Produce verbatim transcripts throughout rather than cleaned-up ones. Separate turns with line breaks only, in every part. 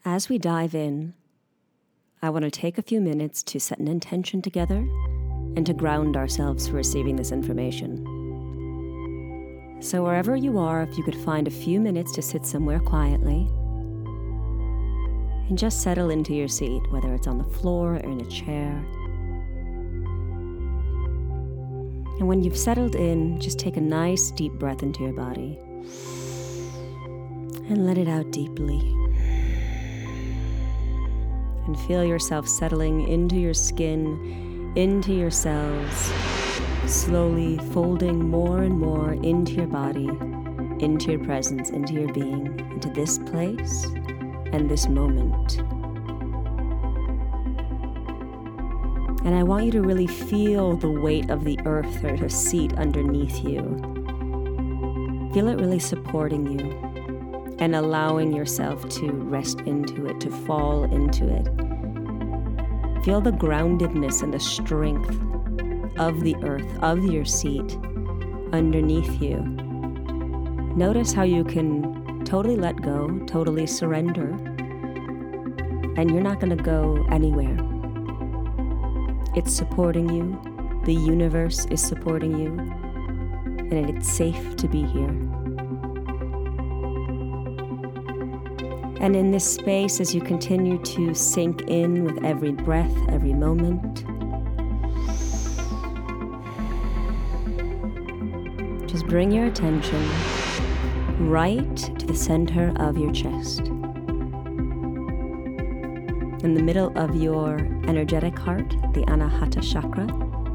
As we dive in, I want to take a few minutes to set an intention together and to ground ourselves for receiving this information. So wherever you are, if you could find a few minutes to sit somewhere quietly and just settle into your seat, whether it's on the floor or in a chair. And when you've settled in, just take a nice deep breath into your body and let it out deeply. And feel yourself settling into your skin, into your cells, slowly folding more and more into your body, into your presence, into your being, into this place and this moment. And I want you to really feel the weight of the earth or the seat underneath you. Feel it really supporting you and allowing yourself to rest into it, to fall into it. Feel the groundedness and the strength of the earth, of your seat underneath you. Notice how you can totally let go, totally surrender, and you're not going to go anywhere. It's supporting you, the universe is supporting you, and it's safe to be here. And in this space, as you continue to sink in with every breath, every moment, just bring your attention right to the center of your chest. In the middle of your energetic heart, the Anahata chakra,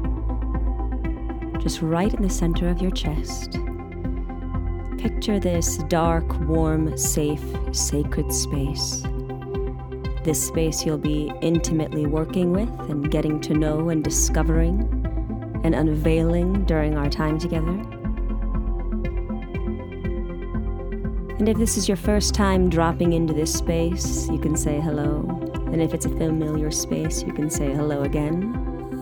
just right in the center of your chest. Picture this dark, warm, safe, sacred space. This space you'll be intimately working with and getting to know and discovering and unveiling during our time together. And if this is your first time dropping into this space, you can say hello. And if it's a familiar space, you can say hello again.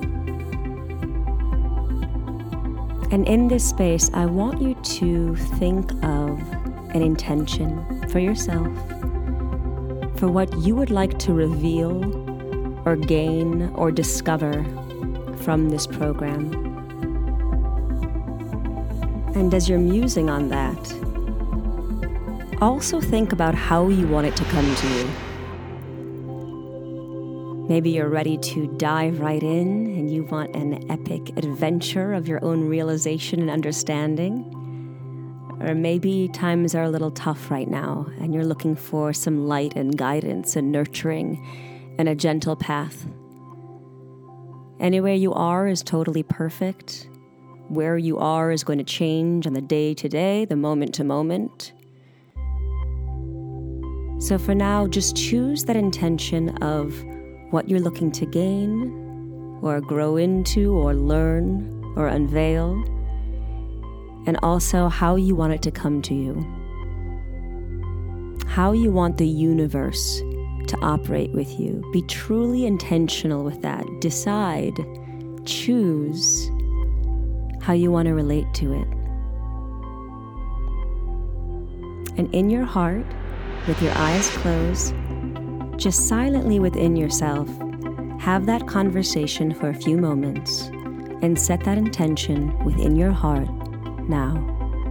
And in this space, I want you to think of an intention for yourself, for what you would like to reveal or gain or discover from this program. And as you're musing on that, also think about how you want it to come to you. Maybe you're ready to dive right in and you want an epic adventure of your own realization and understanding. Or maybe times are a little tough right now and you're looking for some light and guidance and nurturing and a gentle path. Anywhere you are is totally perfect. Where you are is going to change on the day to day, the moment to moment. So for now, just choose that intention of what you're looking to gain, or grow into, or learn, or unveil, and also how you want it to come to you. How you want the universe to operate with you. Be truly intentional with that. Decide, choose how you want to relate to it. And in your heart, with your eyes closed, just silently within yourself, have that conversation for a few moments and set that intention within your heart now.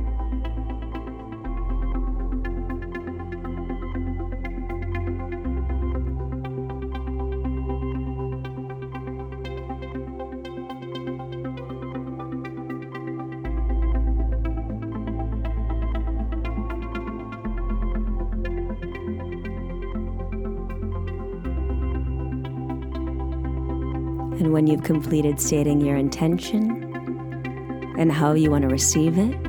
And when you've completed stating your intention and how you want to receive it,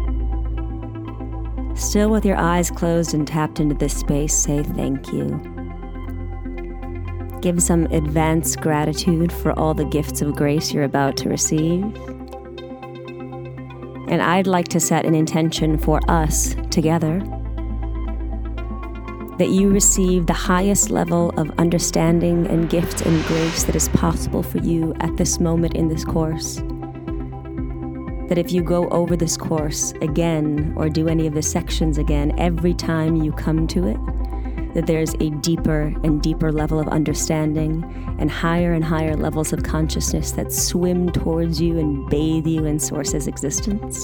still with your eyes closed and tapped into this space, say thank you. Give some advanced gratitude for all the gifts of grace you're about to receive. And I'd like to set an intention for us together, that you receive the highest level of understanding and gift and grace that is possible for you at this moment in this course. That if you go over this course again or do any of the sections again, every time you come to it, that there's a deeper and deeper level of understanding and higher and higher levels of consciousness that swim towards you and bathe you in Source's existence.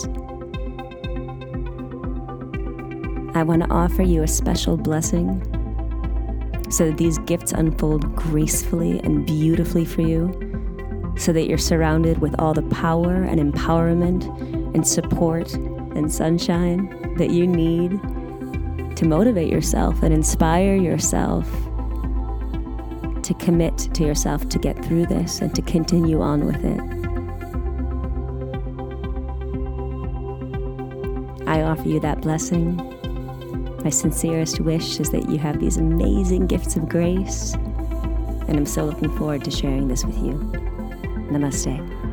I want to offer you a special blessing so that these gifts unfold gracefully and beautifully for you, so that you're surrounded with all the power and empowerment and support and sunshine that you need to motivate yourself and inspire yourself to commit to yourself to get through this and to continue on with it. I offer you that blessing. My sincerest wish is that you have these amazing gifts of grace, and I'm so looking forward to sharing this with you. Namaste.